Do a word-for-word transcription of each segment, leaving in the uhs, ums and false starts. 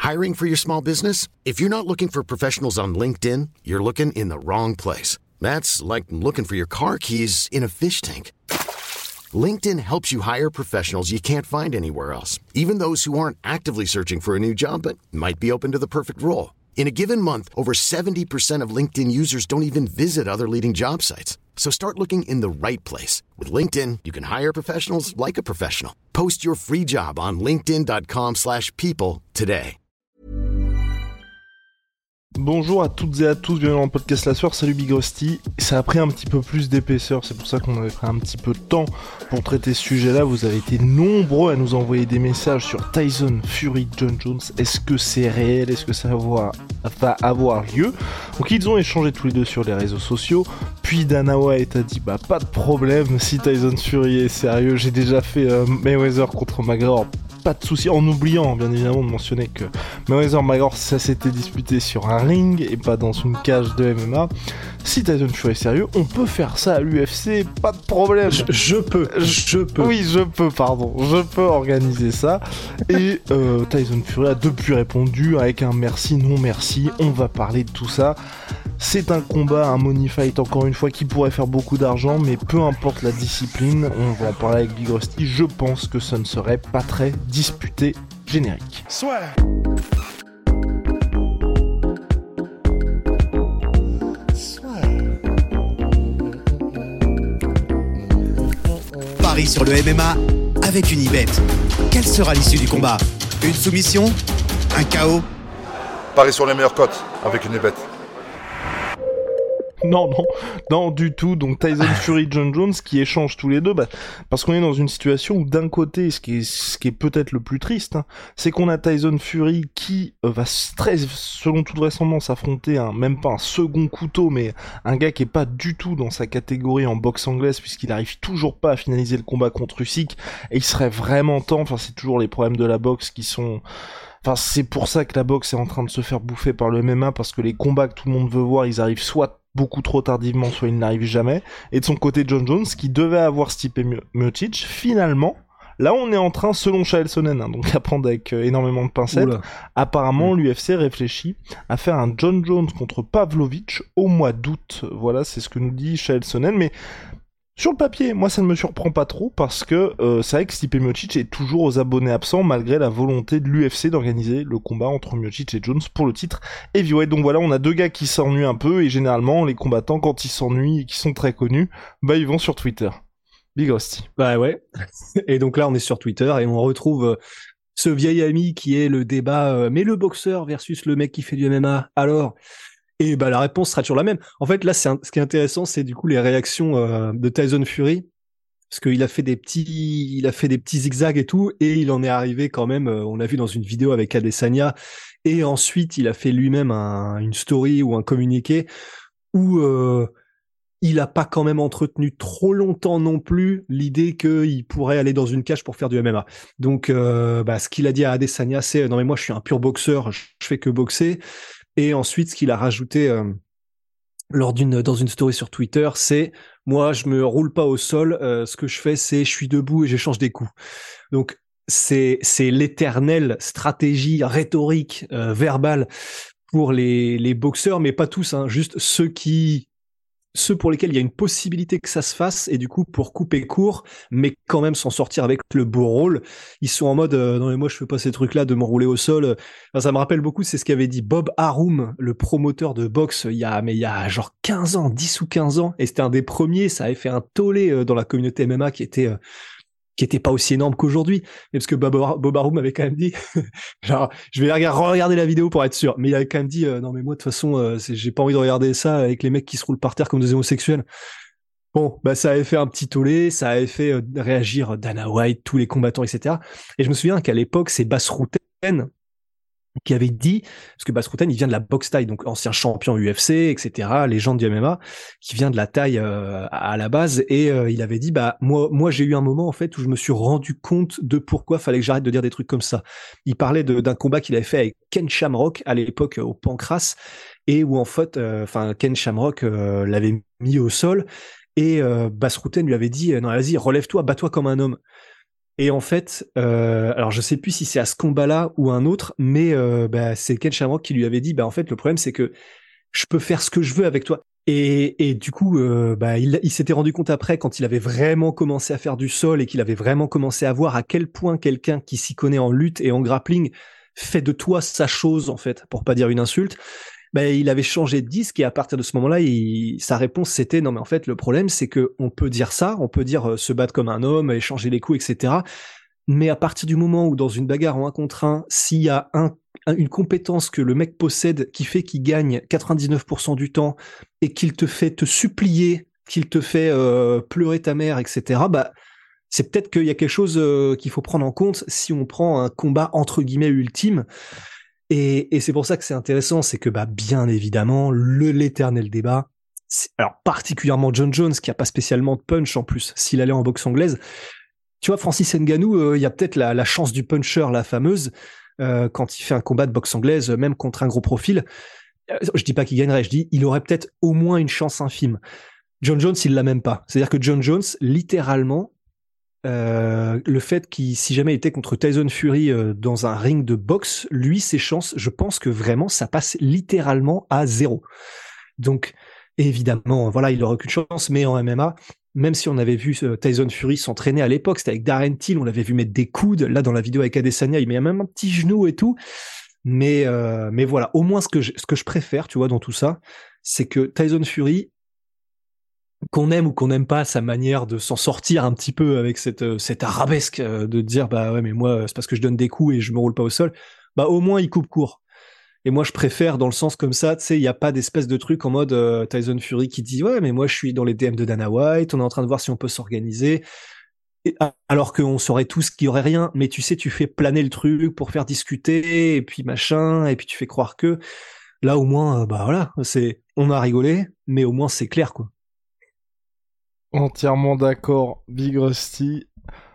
Hiring for your small business? If you're not looking for professionals on LinkedIn, you're looking in the wrong place. That's like looking for your car keys in a fish tank. LinkedIn helps you hire professionals you can't find anywhere else, even those who aren't actively searching for a new job but might be open to the perfect role. In a given month, over seventy percent of LinkedIn users don't even visit other leading job sites. So start looking in the right place. With LinkedIn, you can hire professionals like a professional. Post your free job on linkedin dot com slash people today. Bonjour à toutes et à tous, bienvenue dans le podcast La Sueur, salut Big Rusty. Ça a pris un petit peu plus d'épaisseur, c'est pour ça qu'on avait pris un petit peu de temps pour traiter ce sujet-là. Vous avez été nombreux à nous envoyer des messages sur Tyson Fury Jon Jones. Est-ce que c'est réel? Est-ce que ça va avoir, va avoir lieu? Donc ils ont échangé tous les deux sur les réseaux sociaux. Puis Dana White a dit bah pas de problème, si Tyson Fury est sérieux, j'ai déjà fait euh, Mayweather contre McGregor. Pas de souci, en oubliant bien évidemment de mentionner que Mayweather McGregor ça s'était disputé sur un ring et pas dans une cage de M M A. Si Tyson Fury est sérieux, on peut faire ça à l'U F C, pas de problème. Je, je peux, je peux. Oui, je peux, pardon, je peux organiser ça. Et euh, Tyson Fury a depuis répondu avec un merci, non merci. On va parler de tout ça. C'est un combat, un money fight encore une fois qui pourrait faire beaucoup d'argent, mais peu importe la discipline, on va en parler avec Big Rusty. Je pense que ça ne serait pas très disputé. Générique. Soit. Paris sur le M M A avec Unibet. Quelle sera l'issue du combat? Une soumission? Un K O? Paris sur les meilleures cotes avec Unibet. Non, non, non du tout. Donc Tyson Fury, Jon Jones qui échangent tous les deux, bah, parce qu'on est dans une situation où d'un côté, ce qui est, ce qui est peut-être le plus triste, hein, c'est qu'on a Tyson Fury qui euh, va très, selon toute vraisemblance, affronter un, même pas un second couteau, mais un gars qui est pas du tout dans sa catégorie en boxe anglaise, puisqu'il arrive toujours pas à finaliser le combat contre Usyk, et il serait vraiment temps. Enfin, c'est toujours les problèmes de la boxe qui sont. Enfin, c'est pour ça que la boxe est en train de se faire bouffer par le M M A, parce que les combats que tout le monde veut voir, ils arrivent soit beaucoup trop tardivement, soit ils n'arrivent jamais. Et de son côté, Jon Jones, qui devait avoir Stipe Miocic, finalement, là on est en train, selon Chael Sonnen, hein, donc à prendre avec euh, énormément de pincettes, Oula. apparemment mmh. l'U F C réfléchit à faire un Jon Jones contre Pavlovich au mois d'août. Voilà, c'est ce que nous dit Chael Sonnen, mais sur le papier, moi ça ne me surprend pas trop parce que euh, c'est vrai que Stipe Miocic est toujours aux abonnés absents malgré la volonté de l'U F C d'organiser le combat entre Miocic et Jones pour le titre heavyweight. Donc voilà, on a deux gars qui s'ennuient un peu et généralement les combattants quand ils s'ennuient et qui sont très connus, bah ils vont sur Twitter. Big Rusty. Bah ouais. Et donc là on est sur Twitter et on retrouve euh, ce vieil ami qui est le débat euh, mais le boxeur versus le mec qui fait du M M A. Alors Et bah la réponse sera toujours la même. En fait, là, c'est un... ce qui est intéressant, c'est du coup les réactions euh, de Tyson Fury, parce qu'il a fait des petits, il a fait des petits zigzags et tout, et il en est arrivé quand même. Euh, on l'a vu dans une vidéo avec Adesanya, et ensuite il a fait lui-même un... une story ou un communiqué où euh, il a pas quand même entretenu trop longtemps non plus l'idée qu'il pourrait aller dans une cage pour faire du M M A. Donc, euh, bah, ce qu'il a dit à Adesanya, c'est non mais moi je suis un pur boxeur, je fais que boxer. Et ensuite, ce qu'il a rajouté euh, lors d'une dans une story sur Twitter, c'est moi, je me roule pas au sol. Euh, ce que je fais, c'est je suis debout et j'échange des coups. Donc c'est c'est l'éternelle stratégie rhétorique euh, verbale pour les les boxeurs, mais pas tous, hein, juste ceux qui ceux pour lesquels il y a une possibilité que ça se fasse, et du coup pour couper court mais quand même s'en sortir avec le beau rôle, ils sont en mode euh, non mais moi je fais pas ces trucs là de m'enrouler au sol. Enfin, ça me rappelle beaucoup, c'est ce qu'avait dit Bob Arum, le promoteur de boxe, il y a mais il y a genre quinze ans, dix ou quinze ans, et c'était un des premiers. Ça avait fait un tollé euh, dans la communauté M M A qui était euh, qui était pas aussi énorme qu'aujourd'hui, mais parce que Bob, Bob Arum avait quand même dit, genre, je vais regarder la vidéo pour être sûr, mais il avait quand même dit, euh, non mais moi de toute façon, euh, c'est, j'ai pas envie de regarder ça avec les mecs qui se roulent par terre comme des homosexuels. Bon, bah ça avait fait un petit tollé, ça avait fait euh, réagir Dana White, tous les combattants, et cetera. Et je me souviens qu'à l'époque, c'est Bas Rutten qui avait dit, parce que Bas Rutten, il vient de la boxe thaï, donc ancien champion U F C, et cetera, légende du M M A, qui vient de la Thaï euh, à la base, et euh, il avait dit, bah moi, moi j'ai eu un moment en fait où je me suis rendu compte de pourquoi fallait que j'arrête de dire des trucs comme ça. Il parlait de, d'un combat qu'il avait fait avec Ken Shamrock à l'époque au Pancras, et où en fait, enfin euh, Ken Shamrock euh, l'avait mis au sol, et euh, Bas Rutten lui avait dit, non vas-y relève-toi, bats-toi comme un homme. Et en fait, euh, alors je sais plus si c'est à ce combat-là ou un autre, mais euh, bah, c'est Ken Shamrock qui lui avait dit, bah en fait le problème c'est que je peux faire ce que je veux avec toi. Et, et du coup, euh, bah il, il s'était rendu compte après quand il avait vraiment commencé à faire du sol et qu'il avait vraiment commencé à voir à quel point quelqu'un qui s'y connaît en lutte et en grappling fait de toi sa chose en fait, pour pas dire une insulte. Ben, il avait changé de disque et à partir de ce moment-là, il, sa réponse c'était non mais en fait le problème c'est que on peut dire ça, on peut dire euh, se battre comme un homme, échanger les coups, et cetera. Mais à partir du moment où dans une bagarre en un contre un, s'il y a un, un, une compétence que le mec possède qui fait qu'il gagne quatre-vingt-dix-neuf pour cent du temps et qu'il te fait te supplier, qu'il te fait euh, pleurer ta mère, et cetera. Bah c'est peut-être qu'il y a quelque chose euh, qu'il faut prendre en compte si on prend un combat entre guillemets ultime. Et, et c'est pour ça que c'est intéressant, c'est que bah bien évidemment le l'éternel débat, c'est, alors particulièrement John Jones qui a pas spécialement de punch en plus s'il allait en boxe anglaise. Tu vois Francis Ngannou, il euh, y a peut-être la, la chance du puncher, la fameuse, euh, quand il fait un combat de boxe anglaise, même contre un gros profil. Euh, je dis pas qu'il gagnerait, je dis il aurait peut-être au moins une chance infime. John Jones il l'a même pas. C'est-à-dire que John Jones littéralement Euh, le fait qu'il, si jamais il était contre Tyson Fury euh, dans un ring de boxe, lui, ses chances, je pense que vraiment, ça passe littéralement à zéro. Donc, évidemment, voilà, il aurait aucune chance, mais en M M A, même si on avait vu euh, Tyson Fury s'entraîner à l'époque, c'était avec Darren Till, on l'avait vu mettre des coudes, là, dans la vidéo avec Adesanya, il met même un petit genou et tout, mais, euh, mais voilà, au moins, ce que je, ce que je préfère, tu vois, dans tout ça, c'est que Tyson Fury, qu'on aime ou qu'on n'aime pas sa manière de s'en sortir un petit peu avec cette, cette arabesque de dire bah ouais mais moi c'est parce que je donne des coups et je me roule pas au sol, bah au moins il coupe court. Et moi je préfère dans le sens comme ça, tu sais, il y a pas d'espèce de truc en mode euh, Tyson Fury qui dit ouais mais moi je suis dans les D M de Dana White, on est en train de voir si on peut s'organiser. Et, alors qu'on saurait tous qu'il y aurait rien, mais tu sais tu fais planer le truc pour faire discuter et puis machin et puis tu fais croire que là au moins euh, bah voilà, c'est on a rigolé mais au moins c'est clair quoi. Entièrement d'accord, Big Rusty.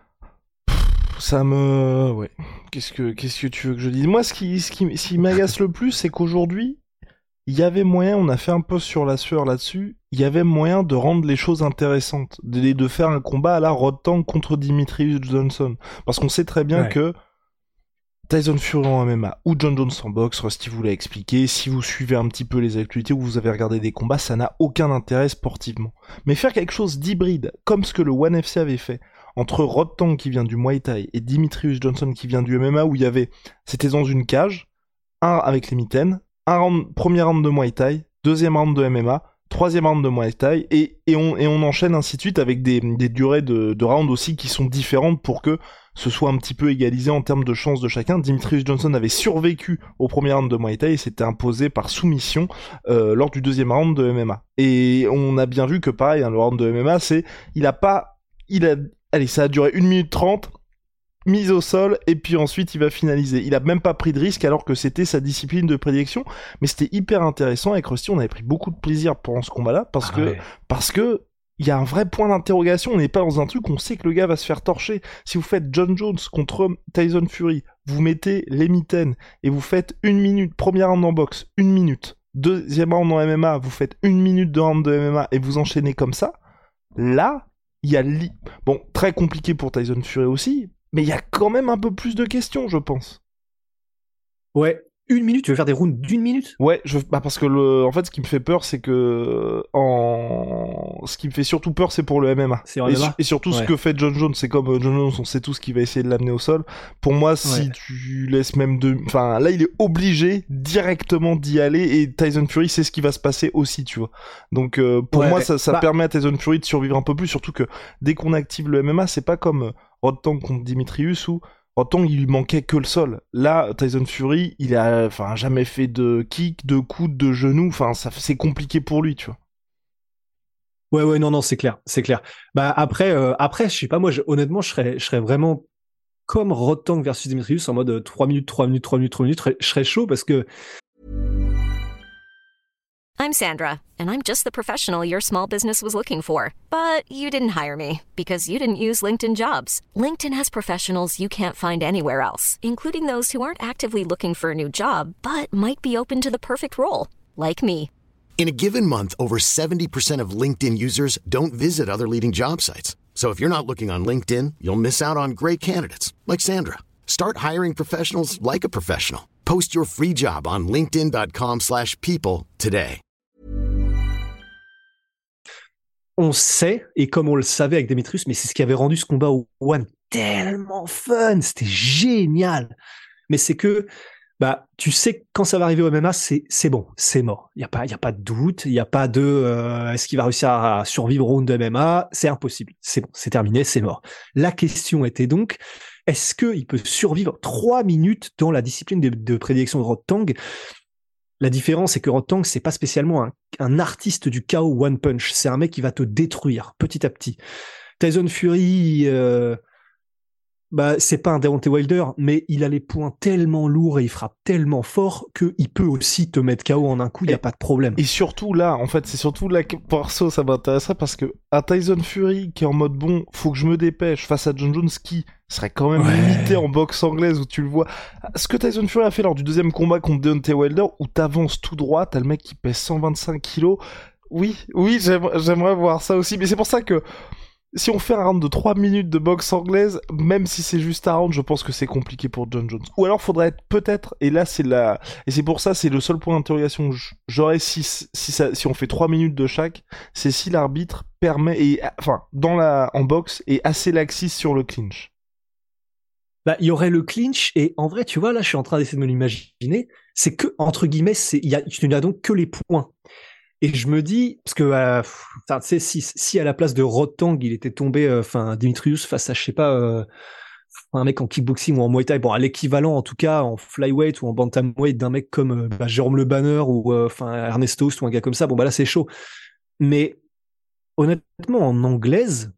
Pff, ça me... Ouais. Qu'est-ce que, qu'est-ce que tu veux que je dise ? Moi, ce qui, ce qui, ce qui m'agace le plus, c'est qu'aujourd'hui, il y avait moyen, on a fait un post sur la sueur là-dessus, il y avait moyen de rendre les choses intéressantes, de, de faire un combat à la Rod Tang contre Demetrius Johnson. Parce qu'on sait très bien ouais. que Tyson Fury en M M A ou John Jones en boxe, Rusty vous l'a expliqué, si vous suivez un petit peu les actualités ou vous avez regardé des combats, ça n'a aucun intérêt sportivement. Mais faire quelque chose d'hybride, comme ce que le ONE F C avait fait, entre Rod Tang qui vient du Muay Thai et Demetrius Johnson qui vient du M M A, où il y avait, c'était dans une cage, un avec les mitaines, un round, premier round de Muay Thai, deuxième round de M M A, troisième round de Muay Thai, et, et, on, et on enchaîne ainsi de suite avec des, des durées de, de rounds aussi qui sont différentes pour que ce soit un petit peu égalisé en termes de chances de chacun. Demetrius Johnson avait survécu au premier round de Muay Thai et s'était imposé par soumission euh, lors du deuxième round de M M A. Et on a bien vu que pareil, hein, le round de M M A, c'est, il a pas, il a, allez, ça a duré une minute trente, mise au sol, et puis ensuite il va finaliser. Il a même pas pris de risque alors que c'était sa discipline de prédilection, mais c'était hyper intéressant. Avec Rusty, on avait pris beaucoup de plaisir pendant ce combat-là, parce ah que, ouais. parce que, il y a un vrai point d'interrogation, on n'est pas dans un truc où on sait que le gars va se faire torcher. Si vous faites John Jones contre Tyson Fury, vous mettez les mitaines et vous faites une minute, premier round en boxe, une minute, deuxième round en M M A, vous faites une minute de round de M M A et vous enchaînez comme ça, là, il y a... Li... Bon, très compliqué pour Tyson Fury aussi, mais il y a quand même un peu plus de questions, je pense. Ouais. Une minute, tu veux faire des rounds d'une minute ? Ouais, je, bah parce que le, en fait, ce qui me fait peur, c'est que en, ce qui me fait surtout peur, c'est pour le M M A. C'est en et, M M A et surtout, ouais. ce que fait John Jones, c'est comme John Jones, on sait tous qu'il va essayer de l'amener au sol. Pour moi, si ouais. tu laisses même deux, enfin, là, il est obligé directement d'y aller et Tyson Fury, c'est ce qui va se passer aussi, tu vois. Donc, euh, pour ouais, moi, ça, ça bah... permet à Tyson Fury de survivre un peu plus, surtout que dès qu'on active le M M A, c'est pas comme Rod Tang contre Demetrius où Autant il lui manquait que le sol. Là, Tyson Fury, il a, enfin, jamais fait de kick, de coude, de genou. Enfin, ça, c'est compliqué pour lui, tu vois. Ouais, ouais, non, non, c'est clair, c'est clair. Bah après, euh, après, je sais pas, moi, je, honnêtement, je serais, je serais vraiment comme Rod Tang versus Demetrius en mode trois minutes, trois minutes, trois minutes, trois minutes. Je serais chaud parce que. I'm Sandra, and I'm just the professional your small business was looking for. But you didn't hire me because you didn't use LinkedIn Jobs. LinkedIn has professionals you can't find anywhere else, including those who aren't actively looking for a new job, but might be open to the perfect role, like me. In a given month, over seventy percent of LinkedIn users don't visit other leading job sites. So if you're not looking on LinkedIn, you'll miss out on great candidates like Sandra. Start hiring professionals like a professional. Post your free job on linkedin.com slash people today. On sait, et comme on le savait avec Demetrius, mais c'est ce qui avait rendu ce combat au One tellement fun, c'était génial. Mais c'est que, bah, tu sais que quand ça va arriver au M M A, c'est, c'est bon, c'est mort. Il y a pas, il y a pas de doute, il y a pas de, euh, est-ce qu'il va réussir à survivre au round de M M A? C'est impossible. C'est bon, c'est terminé, c'est mort. La question était donc, est-ce qu'il peut survivre trois minutes dans la discipline de, de prédilection de Rodtang? La différence, c'est que Rodtang, c'est pas spécialement un, un artiste du K O one punch. C'est un mec qui va te détruire petit à petit. Tyson Fury, euh, bah, c'est pas un Deontay Wilder, mais il a les poings tellement lourds et il frappe tellement fort qu'il peut aussi te mettre K O en un coup, il y a pas de problème. Et surtout là, en fait, c'est surtout là que perso ça m'intéresserait parce que un Tyson Fury qui est en mode bon, faut que je me dépêche face à Jon Jones qui serait quand même ouais. limité en boxe anglaise où tu le vois. Ce que Tyson Fury a fait lors du deuxième combat contre Deontay Wilder où t'avances tout droit, t'as le mec qui pèse cent vingt-cinq kilos. Oui, oui, j'aimerais, j'aimerais voir ça aussi, mais c'est pour ça que si on fait un round de trois minutes de boxe anglaise, même si c'est juste un round, je pense que c'est compliqué pour Jon Jones. Ou alors faudrait être peut-être, et là c'est la, et c'est pour ça c'est le seul point d'interrogation que j'aurais si si ça, si on fait trois minutes de chaque, c'est si l'arbitre permet et enfin dans la en boxe est assez laxiste sur le clinch. Bah, il y aurait le clinch et en vrai, tu vois, là, je suis en train d'essayer de me l'imaginer. C'est que entre guillemets, c'est il y a tu n'as donc que les points. Et je me dis, parce que, euh, tu sais, si, si à la place de Rodtang, il était tombé, enfin, euh, Demetrius face à, je sais pas, euh, un mec en kickboxing ou en Muay Thai, bon, à l'équivalent, en tout cas, en flyweight ou en bantamweight d'un mec comme euh, bah, Jérôme Le Banner ou, enfin, euh, Ernest Toast ou un gars comme ça, bon, bah là, c'est chaud. Mais, honnêtement, en anglaise,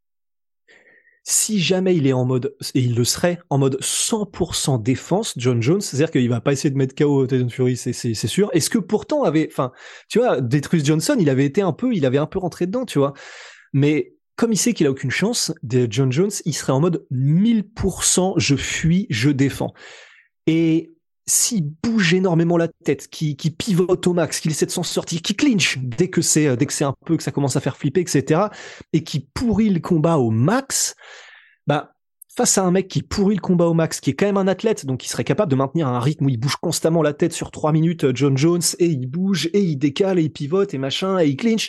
si jamais il est en mode, et il le serait, en mode cent pour cent défense, Jon Jones, c'est-à-dire qu'il va pas essayer de mettre K O Tyson Fury, c'est, c'est, c'est sûr. Est-ce que pourtant avait, enfin, tu vois, Demetrius Johnson, il avait été un peu, il avait un peu rentré dedans, tu vois. Mais, comme il sait qu'il a aucune chance, de Jon Jones, il serait en mode mille pour cent je fuis, je défends. Et, s'il bouge énormément la tête, qui, qui pivote au max, qu'il essaie de s'en sortir, qui clinch dès que c'est, dès que c'est un peu, que ça commence à faire flipper, et cetera, et qui pourrit le combat au max, bah, face à un mec qui pourrit le combat au max, qui est quand même un athlète, donc il serait capable de maintenir un rythme où il bouge constamment la tête sur trois minutes, Jon Jones, et il bouge, et il décale, et il pivote, et machin, et il clinch.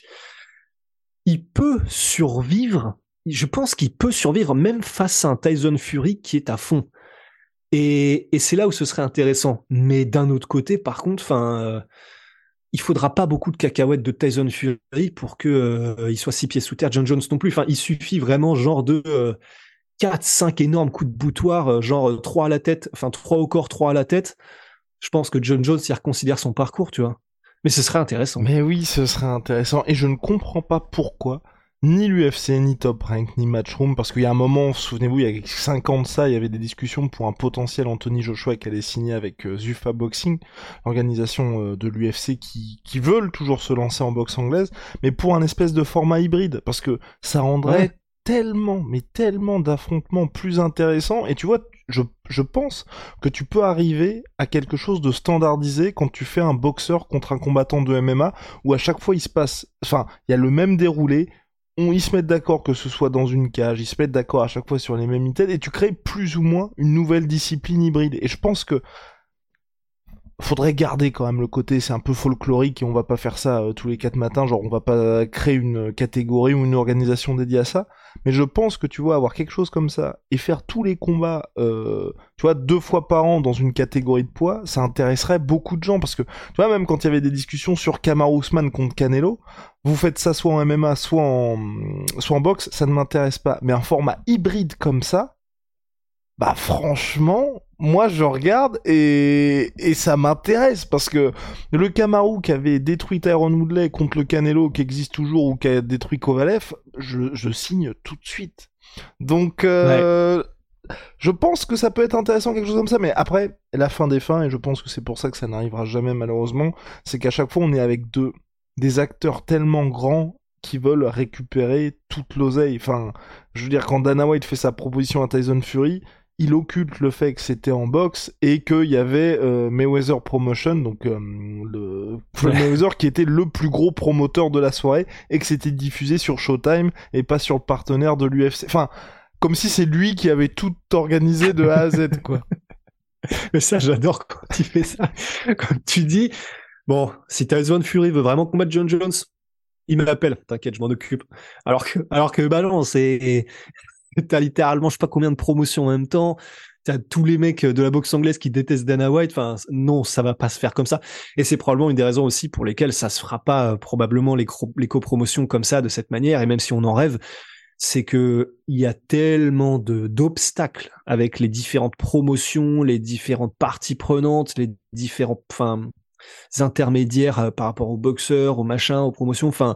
Il peut survivre, je pense qu'il peut survivre même face à un Tyson Fury qui est à fond. Et, et c'est là où ce serait intéressant. Mais d'un autre côté, par contre, enfin, euh, il faudra pas beaucoup de cacahuètes de Tyson Fury pour que euh, il soit six pieds sous terre, Jon Jones non plus. Enfin, il suffit vraiment genre de euh, quatre, cinq énormes coups de boutoir, euh, genre trois à la tête, enfin trois au corps, trois à la tête. Je pense que Jon Jones y reconsidère son parcours, tu vois. Mais ce serait intéressant. Mais oui, ce serait intéressant. Et je ne comprends pas pourquoi ni l'U F C, ni Top Rank, ni Matchroom, parce qu'il y a un moment, souvenez-vous, il y a cinq ans de ça, il y avait des discussions pour un potentiel Anthony Joshua qui allait signer avec euh, Zuffa Boxing, l'organisation euh, de l'U F C qui, qui veulent toujours se lancer en boxe anglaise, mais pour un espèce de format hybride, parce que ça rendrait ouais. tellement, mais tellement d'affrontements plus intéressants, et tu vois, je, je pense que tu peux arriver à quelque chose de standardisé quand tu fais un boxeur contre un combattant de M M A, où à chaque fois il se passe, enfin, il y a le même déroulé, On, ils se mettent d'accord que ce soit dans une cage, ils se mettent d'accord à chaque fois sur les mêmes items, et tu crées plus ou moins une nouvelle discipline hybride. Et je pense que faudrait garder quand même le côté, c'est un peu folklorique, et on va pas faire ça euh, tous les quatre matins, genre on va pas créer une catégorie ou une organisation dédiée à ça, mais je pense que tu vois, avoir quelque chose comme ça, et faire tous les combats, euh, tu vois, deux fois par an dans une catégorie de poids, ça intéresserait beaucoup de gens, parce que, tu vois, même quand il y avait des discussions sur Kamaru Usman contre Canelo, vous faites ça soit en M M A, soit en, soit en boxe, ça ne m'intéresse pas, mais un format hybride comme ça, bah franchement, moi je regarde et, et ça m'intéresse, parce que le Kamaru qui avait détruit Tyron Woodley contre le Canelo qui existe toujours ou qui a détruit Kovalev, je, je signe tout de suite. Donc euh, ouais. Je pense que ça peut être intéressant quelque chose comme ça, mais après, la fin des fins, et je pense que c'est pour ça que ça n'arrivera jamais malheureusement, c'est qu'à chaque fois on est avec deux, des acteurs tellement grands qui veulent récupérer toute l'oseille. Enfin, je veux dire, quand Dana White fait sa proposition à Tyson Fury, il occulte le fait que c'était en boxe et qu'il y avait euh, Mayweather Promotion, donc euh, le Floyd Mayweather qui était le plus gros promoteur de la soirée et que c'était diffusé sur Showtime et pas sur le partenaire de l'U F C. Enfin, comme si c'est lui qui avait tout organisé de A à Z, quoi. Mais ça, j'adore quand tu fais ça. Quand tu dis, bon, si Tyson Fury veut vraiment combattre John Jones, il me l'appelle. T'inquiète, je m'en occupe. Alors que, alors que, bah non, c'est, t'as littéralement, je sais pas combien de promotions en même temps. T'as tous les mecs de la boxe anglaise qui détestent Dana White. Enfin, non, ça va pas se faire comme ça. Et c'est probablement une des raisons aussi pour lesquelles ça se fera pas, euh, probablement les, cro- les copromotions comme ça, de cette manière. Et même si on en rêve, c'est que il y a tellement de, d'obstacles avec les différentes promotions, les différentes parties prenantes, les différents, enfin, intermédiaires euh, par rapport aux boxeurs, aux machins, aux promotions. Enfin,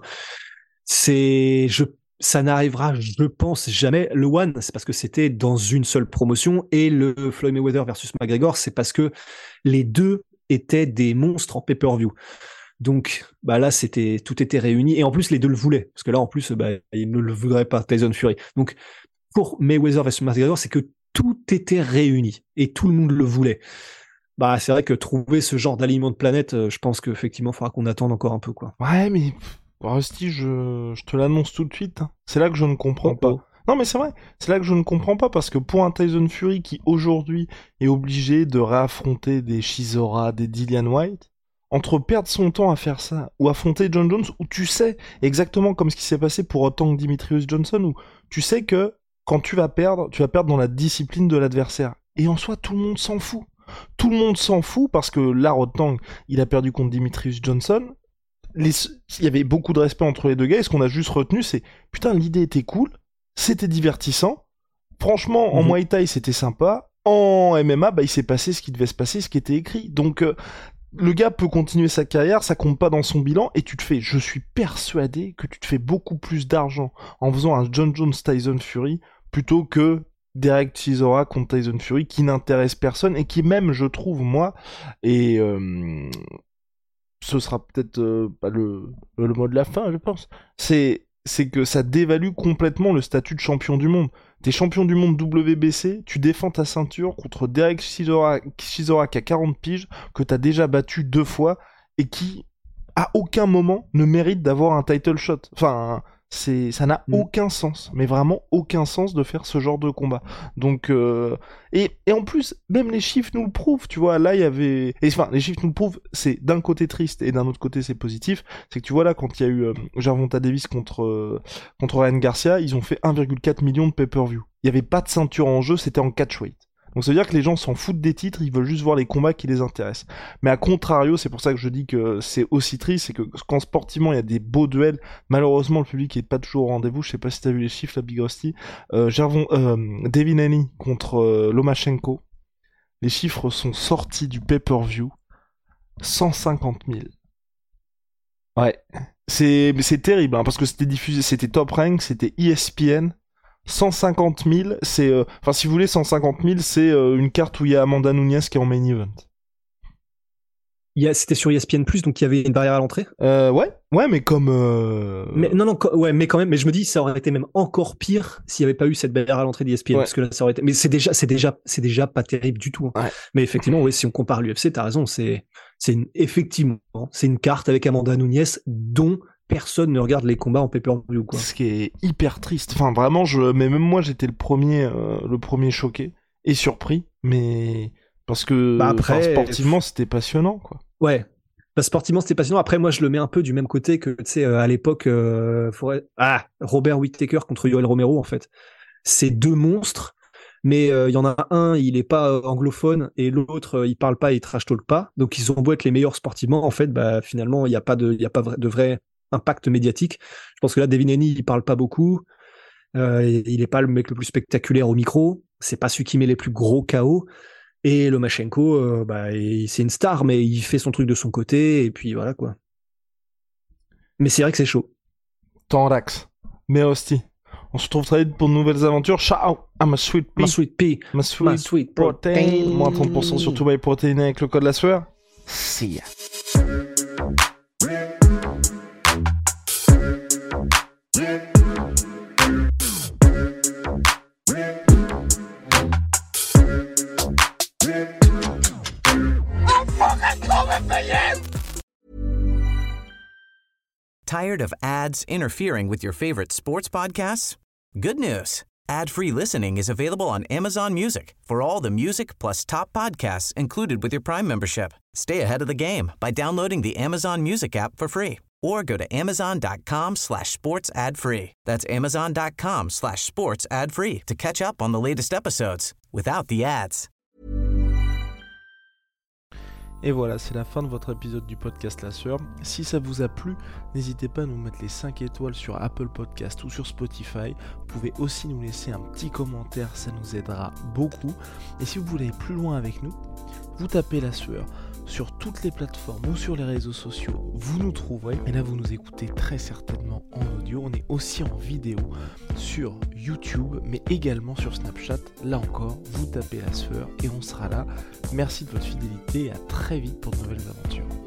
c'est, je, ça n'arrivera, je pense, jamais. Le One, c'est parce que c'était dans une seule promotion, et le Floyd Mayweather versus McGregor, c'est parce que les deux étaient des monstres en pay-per-view. Donc, bah là, c'était, tout était réuni, et en plus, les deux le voulaient, parce que là, en plus, bah, ils ne le voudraient pas, Tyson Fury. Donc, pour Mayweather versus McGregor, c'est que tout était réuni, et tout le monde le voulait. Bah, c'est vrai que trouver ce genre d'alignement de planète, euh, je pense qu'effectivement, il faudra qu'on attende encore un peu, quoi. Ouais, mais Rusty, je, je te l'annonce tout de suite. Hein. C'est là que je ne comprends Oh, pas. oh. Non, mais c'est vrai. C'est là que je ne comprends pas parce que pour un Tyson Fury qui aujourd'hui est obligé de réaffronter des Chisora, des Dillian White, entre perdre son temps à faire ça ou affronter John Jones, où tu sais exactement comme ce qui s'est passé pour Tank Dimitrius Johnson, où tu sais que quand tu vas perdre, tu vas perdre dans la discipline de l'adversaire. Et en soi, tout le monde s'en fout. Tout le monde s'en fout parce que là, Tank, il a perdu contre Dimitrius Johnson. Les... Il y avait beaucoup de respect entre les deux gars, et ce qu'on a juste retenu, c'est putain, l'idée était cool, c'était divertissant. Franchement, en mm-hmm. Muay Thai, c'était sympa. En M M A, bah, il s'est passé ce qui devait se passer, ce qui était écrit. Donc, euh, le gars peut continuer sa carrière, ça compte pas dans son bilan, et tu te fais, je suis persuadé que tu te fais beaucoup plus d'argent en faisant un John Jones Tyson Fury plutôt que Derek Chisora contre Tyson Fury, qui n'intéresse personne et qui même, je trouve, moi, et euh, ce sera peut-être euh, pas le, le mot de la fin, je pense, c'est, c'est que ça dévalue complètement le statut de champion du monde. T'es champion du monde W B C, tu défends ta ceinture contre Derek Chisora, Chisora qui a quarante piges, que t'as déjà battu deux fois, et qui, à aucun moment, ne mérite d'avoir un title shot. Enfin, c'est, ça n'a mmh. aucun sens, mais vraiment aucun sens de faire ce genre de combat. Donc, euh, et, et en plus, même les chiffres nous le prouvent, tu vois, là il y avait, et enfin, les chiffres nous le prouvent, c'est d'un côté triste et d'un autre côté c'est positif, c'est que tu vois là, quand il y a eu euh, Gervonta Davis contre, euh, contre Ryan Garcia, ils ont fait un virgule quatre million de pay-per-view. Il n'y avait pas de ceinture en jeu, c'était en catchweight. Donc ça veut dire que les gens s'en foutent des titres, ils veulent juste voir les combats qui les intéressent. Mais à contrario, c'est pour ça que je dis que c'est aussi triste, c'est que quand sportivement il y a des beaux duels, malheureusement le public n'est pas toujours au rendez-vous. Je sais pas si t'as vu les chiffres, la Big Rusty. Euh, Gervon, euh, Devin Haney contre euh, Lomachenko. Les chiffres sont sortis du pay-per-view. cent cinquante mille. Ouais. C'est, c'est terrible, hein, parce que c'était diffusé, c'était Top Rank, c'était E S P N. cent cinquante mille, c'est... Enfin, euh, si vous voulez, cent cinquante mille, c'est euh, une carte où il y a Amanda Nunes qui est en main event. Il y a, c'était sur E S P N plus, donc il y avait une barrière à l'entrée. Euh, ouais, ouais, mais comme... Euh... Mais, non, non, co- ouais, mais quand même, mais je me dis, ça aurait été même encore pire s'il n'y avait pas eu cette barrière à l'entrée d'E S P N, ouais. Parce que là, ça aurait été... Mais c'est déjà, c'est déjà, c'est déjà pas terrible du tout. Hein. Ouais. Mais effectivement, ouais, si on compare l'U F C, t'as raison, c'est, c'est une, effectivement, c'est une carte avec Amanda Nunes dont personne ne regarde les combats en pay-per-view, quoi. Ce qui est hyper triste. Enfin, vraiment, je, mais même moi, j'étais le premier, euh, le premier choqué et surpris, mais parce que bah après, sportivement, c'était passionnant, quoi. Ouais. Bah, sportivement, c'était passionnant. Après, moi, je le mets un peu du même côté que, tu sais, euh, à l'époque, euh, faudrait... ah, Robert Whittaker contre Yoel Romero, en fait. C'est deux monstres, mais il euh, y en a un, il est pas euh, anglophone, et l'autre, euh, il parle pas, il trash talk pas. Donc, ils ont beau être les meilleurs sportivement, en fait, bah, finalement, il y a pas de, il y a pas de vrai impact médiatique. Je pense que là, Devin Haney, il parle pas beaucoup. Euh, il est pas le mec le plus spectaculaire au micro. C'est pas celui qui met les plus gros K O. Et Lomachenko, euh, bah, il, c'est une star, mais il fait son truc de son côté, et puis voilà, quoi. Mais c'est vrai que c'est chaud. Tendax. Mais hostie. On se retrouve très vite pour de nouvelles aventures. Ciao! I'm a sweet pea. Ma sweet pea. Ma sweet, Ma sweet protein. protein. Moins trente pour cent sur tout by protein avec le code la sueur. See ya. Tired of ads interfering with your favorite sports podcasts? Good news. Ad-free listening is available on Amazon Music for all the music plus top podcasts included with your Prime membership. Stay ahead of the game by downloading the Amazon Music app for free or go to amazon.com slash sports ad free. That's amazon.com slash sports ad free to catch up on the latest episodes without the ads. Et voilà, c'est la fin de votre épisode du podcast La Sueur. Si ça vous a plu, n'hésitez pas à nous mettre les cinq étoiles sur Apple Podcast ou sur Spotify. Vous pouvez aussi nous laisser un petit commentaire, ça nous aidera beaucoup. Et si vous voulez aller plus loin avec nous, vous tapez La Sueur sur toutes les plateformes ou sur les réseaux sociaux, vous nous trouverez. Et là, vous nous écoutez très certainement en audio. On est aussi en vidéo sur YouTube, mais également sur Snapchat. Là encore, vous tapez La Sueur et on sera là. Merci de votre fidélité et à très vite pour de nouvelles aventures.